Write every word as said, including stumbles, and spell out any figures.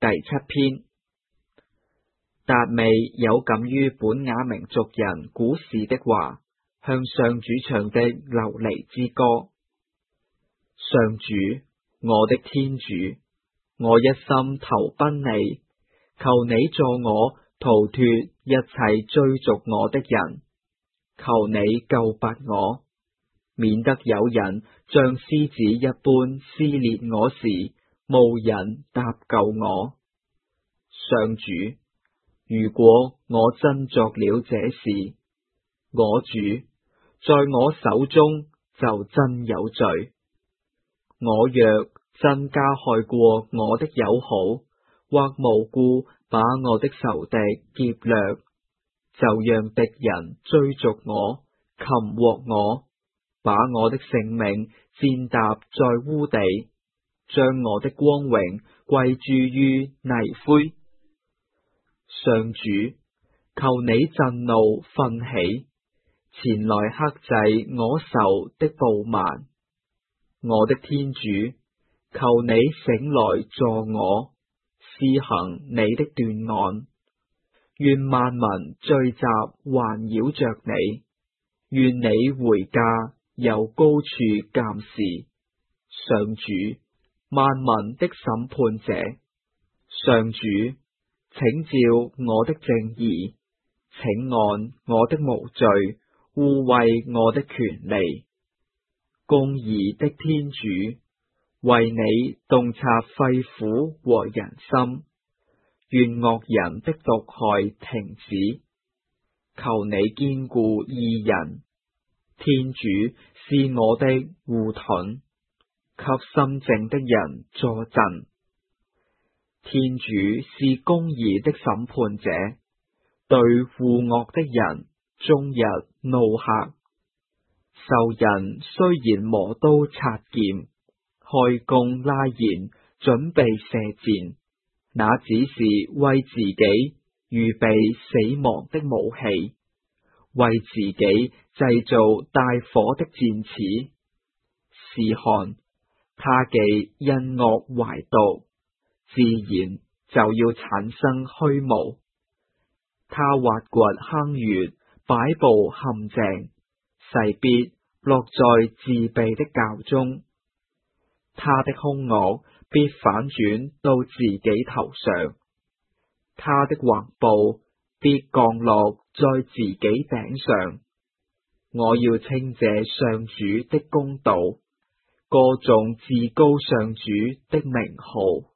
第七篇。達味有感於本雅明族人古時的話，向上主唱的流離之歌。上主，我的天主，我一心投奔你，求你助我逃脫一切追逐我的人，求你救拔我，免得有人像獅子一般撕裂我時，無人搭救我。上主，如果我真作了這事，我主，在我手中就真有罪。我若真加害過我的友好，或無故把我的仇敵劫掠，就讓敵人追逐我，擒獲我，把我的性命踐踏在污地，將我的光榮歸諸於泥灰。上主，求你震怒奮起，前來克制我仇的暴蠻。我的天主，求你醒來助我，施行你的斷案。願萬民聚集環繞着你，願你回家由高處監視。上主，萬民的審判者，上主，請照我的正義，請按我的無罪護衛我的權利。公義的天主，為你洞察肺腑和人心，願惡人的毒害停止，求你堅固義人。天主是我的護盾，給心靜的人坐鎮。天主是公義的審判者，對護惡的人終日怒嚇。仇人雖然磨刀擦劍，開弓拉弦，準備射箭，那只是為自己預備死亡的武器，為自己製造大火的箭矢。試看，他既因惡懷毒，自然就要產生虛無。他挖掘坑穴，擺布陷阱，勢必落在自備的臼中。他的兇惡必反轉到自己頭上，他的橫暴必降落在自己頂上。我要稱謝上主的公道，歌頌至高上主的名號。